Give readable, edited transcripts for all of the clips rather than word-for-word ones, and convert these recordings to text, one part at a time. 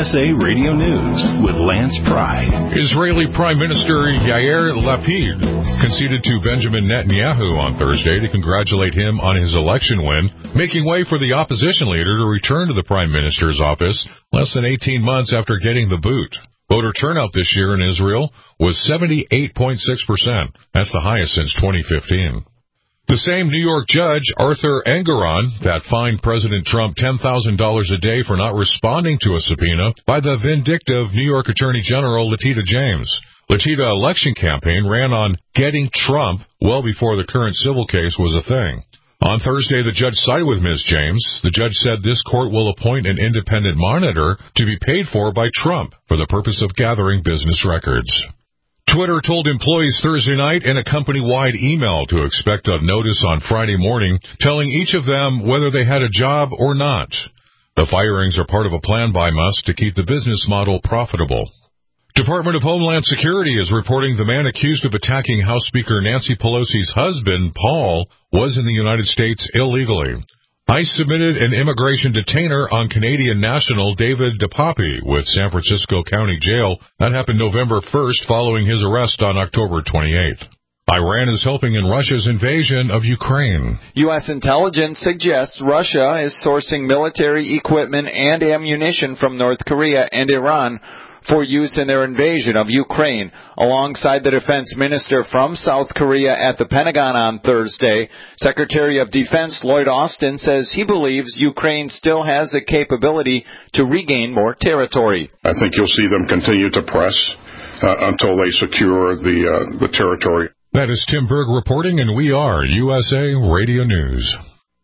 USA Radio News with Lance Pry. Israeli Prime Minister Yair Lapid conceded to Benjamin Netanyahu on Thursday to congratulate him on his election win, making way for the opposition leader to return to the Prime Minister's office less than 18 months after getting the boot. Voter turnout this year in Israel was 78.6%. That's the highest since 2015. The same New York judge, Arthur Engoron, that fined President Trump $10,000 a day for not responding to a subpoena by the vindictive New York Attorney General Letitia James. Letitia's election campaign ran on getting Trump well before the current civil case was a thing. On Thursday, the judge sided with Ms. James. The judge said this court will appoint an independent monitor to be paid for by Trump for the purpose of gathering business records. Twitter told employees Thursday night in a company-wide email to expect a notice on Friday morning telling each of them whether they had a job or not. The firings are part of a plan by Musk to keep the business model profitable. Department of Homeland Security is reporting the man accused of attacking House Speaker Nancy Pelosi's husband, Paul, was in the United States illegally. ICE submitted an immigration detainer on Canadian national David DePape with San Francisco County Jail. That happened November 1st following his arrest on October 28th. Iran is helping in Russia's invasion of Ukraine. U.S. intelligence suggests Russia is sourcing military equipment and ammunition from North Korea and Iran for use in their invasion of Ukraine. Alongside the defense minister from South Korea at the Pentagon on Thursday, Secretary of Defense Lloyd Austin says he believes Ukraine still has the capability to regain more territory. I think you'll see them continue to press until they secure the territory. That is Tim Berg reporting, and we are USA Radio News.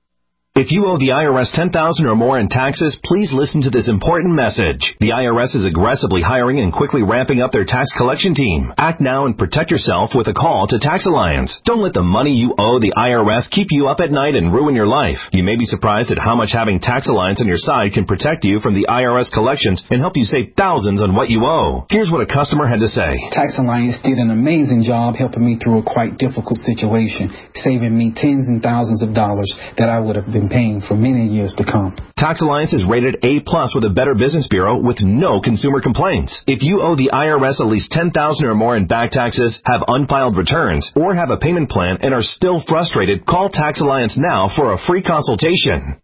If you owe the IRS $10,000 or more in taxes, please listen to this important message. The IRS is aggressively hiring and quickly ramping up their tax collection team. Act now and protect yourself with a call to Tax Alliance. Don't let the money you owe the IRS keep you up at night and ruin your life. You may be surprised at how much having Tax Alliance on your side can protect you from the IRS collections and help you save thousands on what you owe. Here's what a customer had to say. Tax Alliance did an amazing job helping me through a quite difficult situation, saving me tens and thousands of dollars that I would have been paying for many years to come. Tax Alliance is rated A+ with a Better Business Bureau with no consumer complaints. If you owe the IRS at least $10,000 or more in back taxes, have unfiled returns, or have a payment plan and are still frustrated, call Tax Alliance now for a free consultation.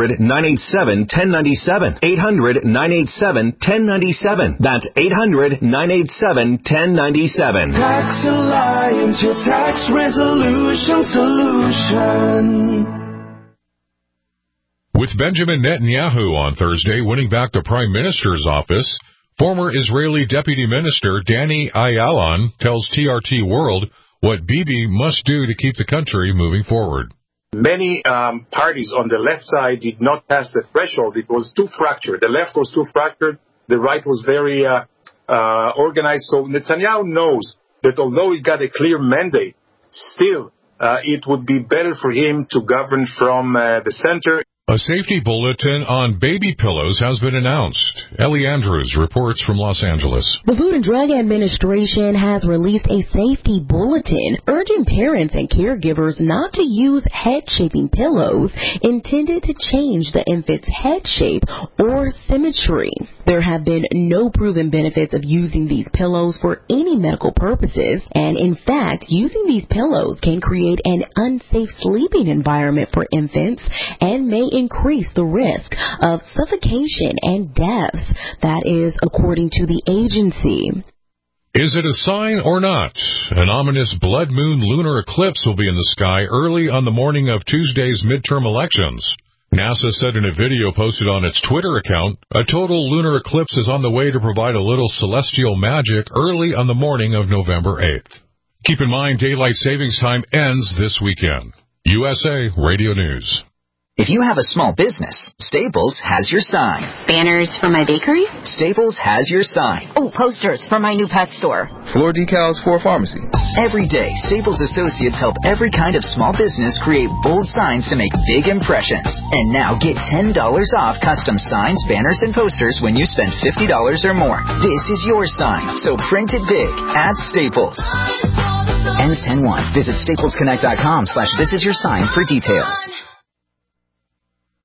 800-987-1097. 800-987-1097. That's 800-987-1097. Tax Alliance, your tax resolution solution. With Benjamin Netanyahu on Thursday winning back the Prime Minister's office, former Israeli Deputy Minister Danny Ayalon tells TRT World what Bibi must do to keep the country moving forward. Many parties on the left side did not pass the threshold. It was too fractured. The left was too fractured. The right was very organized. So Netanyahu knows that although he got a clear mandate, still it would be better for him to govern from the center. A safety bulletin on baby pillows has been announced. Ellie Andrews reports from Los Angeles. The Food and Drug Administration has released a safety bulletin urging parents and caregivers not to use head-shaping pillows intended to change the infant's head shape or symmetry. There have been no proven benefits of using these pillows for any medical purposes, and in fact, using these pillows can create an unsafe sleeping environment for infants and may increase the risk of suffocation and deaths. That is according to the agency. Is it a sign or not? An ominous blood moon lunar eclipse will be in the sky early on the morning of Tuesday's midterm elections. NASA said in a video posted on its Twitter account, a total lunar eclipse is on the way to provide a little celestial magic early on the morning of November 8th. Keep in mind, daylight savings time ends this weekend. USA Radio News. If you have a small business, Staples has your sign. Banners for my bakery? Staples has your sign. Oh, posters for my new pet store. Floor decals for a pharmacy. Every day, Staples associates help every kind of small business create bold signs to make big impressions. And now get $10 off custom signs, banners, and posters when you spend $50 or more. This is your sign, so print it big at Staples. Ends 10/1. Visit staplesconnect.com/thisisyoursign for details.